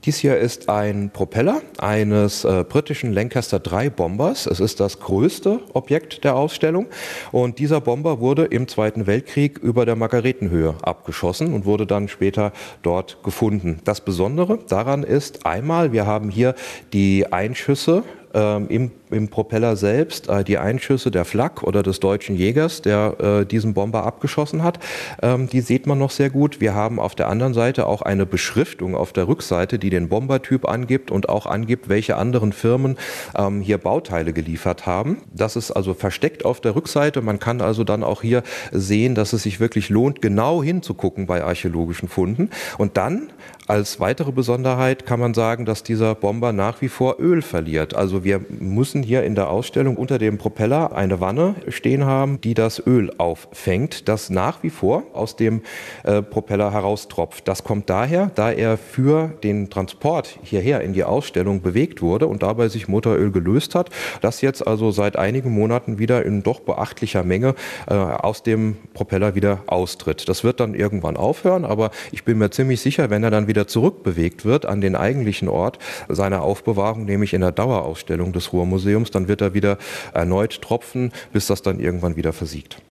Dies hier ist ein Propeller eines britischen Lancaster III Bombers. Es ist das größte Objekt der Ausstellung und dieser Bomber wurde im Zweiten Weltkrieg über der Margaretenhöhe abgeschossen und wurde dann später dort gefunden. Das Besondere daran ist einmal, wir haben hier die Einschüsse im Propeller selbst, die Einschüsse der Flak oder des deutschen Jägers, der diesen Bomber abgeschossen hat, die sieht man noch sehr gut. Wir haben auf der anderen Seite auch eine Beschriftung auf der Rückseite, die den Bombertyp angibt und auch angibt, welche anderen Firmen hier Bauteile geliefert haben. Das ist also versteckt auf der Rückseite. Man kann also dann auch hier sehen, dass es sich wirklich lohnt, genau hinzugucken bei archäologischen Funden. Und dann als weitere Besonderheit kann man sagen, dass dieser Bomber nach wie vor Öl verliert. Also wir müssen hier in der Ausstellung unter dem Propeller eine Wanne stehen haben, die das Öl auffängt, das nach wie vor aus dem Propeller heraustropft. Das kommt daher, da er für den Transport hierher in die Ausstellung bewegt wurde und dabei sich Motoröl gelöst hat, das jetzt also seit einigen Monaten wieder in doch beachtlicher Menge aus dem Propeller wieder austritt. Das wird dann irgendwann aufhören, aber ich bin mir ziemlich sicher, wenn er dann wieder zurückbewegt wird an den eigentlichen Ort seiner Aufbewahrung, nämlich in der Dauerausstellung des Ruhrmuseums, dann wird er wieder erneut tropfen, bis das dann irgendwann wieder versiegt.